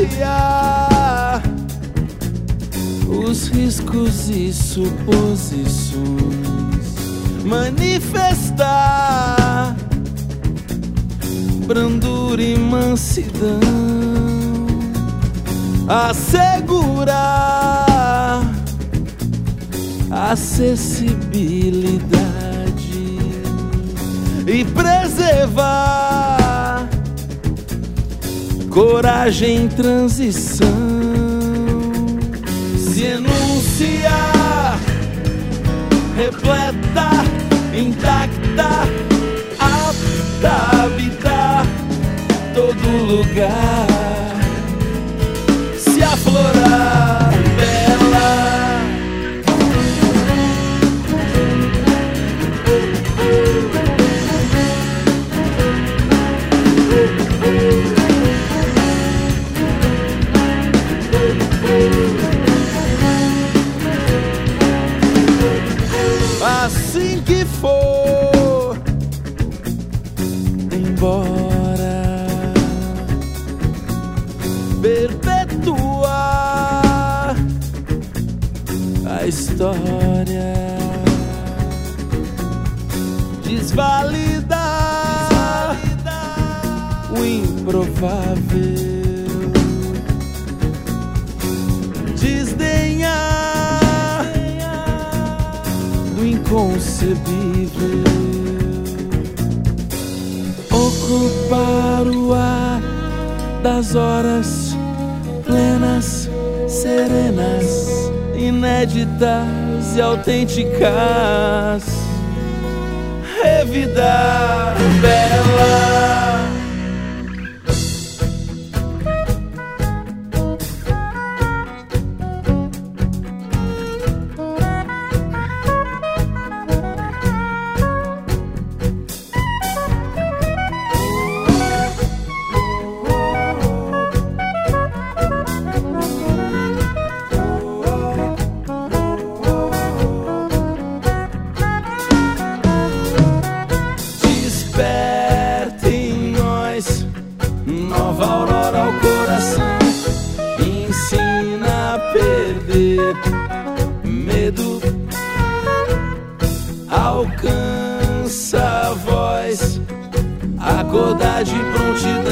denunciar os riscos e suposições, manifestar brandura e mansidão, assegurar acessibilidade e preservar coragem em transição, se enunciar, repleta, intacta, apta a habitar todo lugar, se aflorar, bela. Assim que for embora, perpetuar a história, desvalidar o improvável, desdenhar do inconcebível, ocupar o ar das horas plenas, serenas, inéditas e autênticas, revidar, bela. Nova aurora ao coração, ensina a perder medo, alcança a voz, acordar de prontidão.